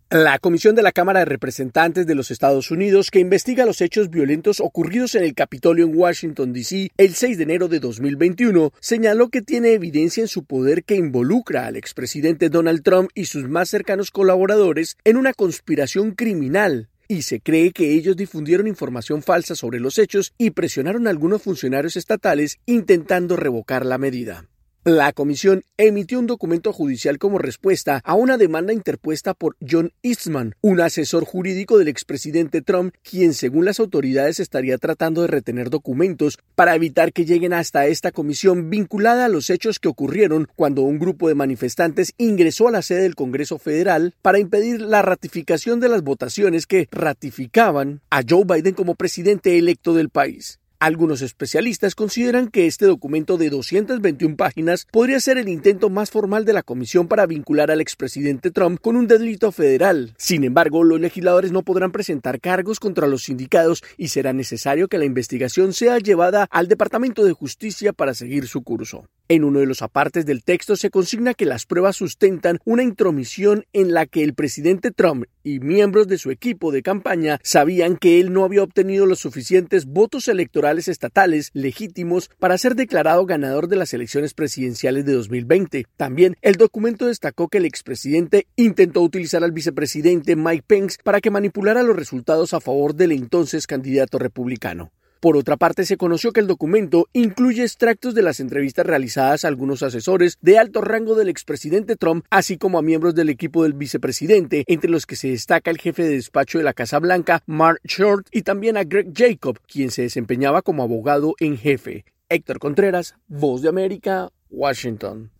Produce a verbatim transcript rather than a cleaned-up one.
La Comisión de la Cámara de Representantes de los Estados Unidos, que investiga los hechos violentos ocurridos en el Capitolio en Washington, D C el seis de enero de dos mil veintiuno, señaló que tiene evidencia en su poder que involucra al expresidente Donald Trump y sus más cercanos colaboradores en una conspiración criminal, y se cree que ellos difundieron información falsa sobre los hechos y presionaron a algunos funcionarios estatales intentando revocar la medida. La comisión emitió un documento judicial como respuesta a una demanda interpuesta por John Eastman, un asesor jurídico del expresidente Trump, quien según las autoridades estaría tratando de retener documentos para evitar que lleguen hasta esta comisión vinculada a los hechos que ocurrieron cuando un grupo de manifestantes ingresó a la sede del Congreso Federal para impedir la ratificación de las votaciones que ratificaban a Joe Biden como presidente electo del país. Algunos especialistas consideran que este documento de doscientas veintiuna páginas podría ser el intento más formal de la comisión para vincular al expresidente Trump con un delito federal. Sin embargo, los legisladores no podrán presentar cargos contra los sindicados y será necesario que la investigación sea llevada al Departamento de Justicia para seguir su curso. En uno de los apartes del texto se consigna que las pruebas sustentan una intromisión en la que el presidente Trump y miembros de su equipo de campaña sabían que él no había obtenido los suficientes votos electorales estatales legítimos para ser declarado ganador de las elecciones presidenciales de dos mil veinte. También el documento destacó que el expresidente intentó utilizar al vicepresidente Mike Pence para que manipulara los resultados a favor del entonces candidato republicano. Por otra parte, se conoció que el documento incluye extractos de las entrevistas realizadas a algunos asesores de alto rango del expresidente Trump, así como a miembros del equipo del vicepresidente, entre los que se destaca el jefe de despacho de la Casa Blanca, Mark Short, y también a Greg Jacob, quien se desempeñaba como abogado en jefe. Héctor Contreras, Voz de América, Washington.